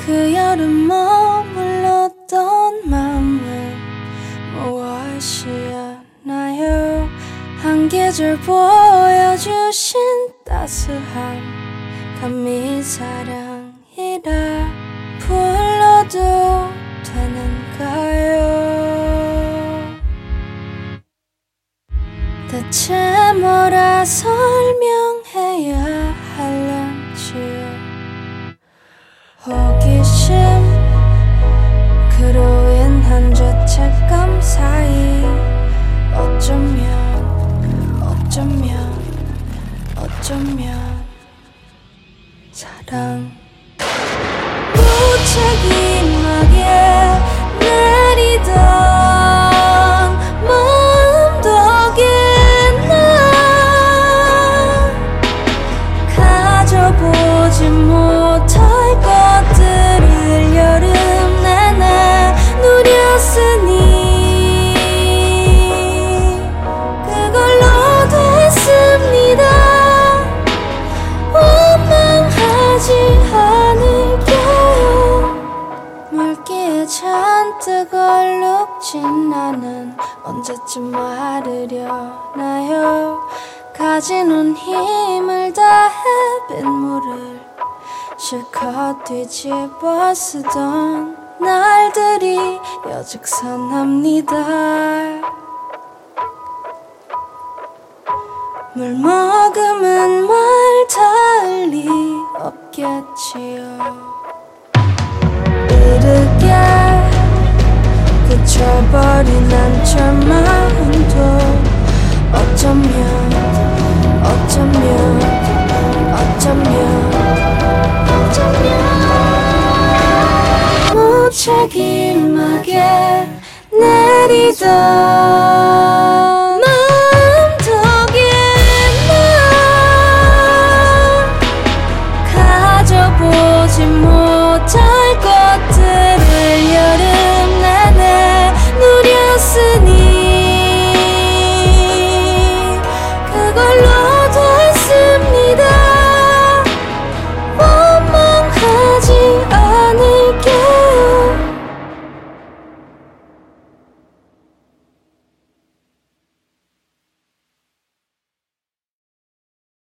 그 여름 머물렀던 마음은 무엇이었나요? 한 계절 보여주신 따스함 감히 사랑이라 불러도 되는가요? 대체 뭐라 설명해야 할런지요? 호기심 그로 인한 죄책감 사이 어쩌면 사랑 무책임하게 내리던 마음 덕에 나 가져보지 못할 것들을 여름 내내 누렸으니 그걸로 됐습니다. 원망하지 않을게요. 물기에 잔뜩 얼룩진 나는 언제쯤 마르려나요? 가진 힘을 다해 빗물을 실컷 뒤집어 쓰던 날들이 여직선합니다. 물 머금은 말 닿을 리 없겠지요. 이르게 그쳐버린 한철 마음도 어쩌면 무책임하게 내리던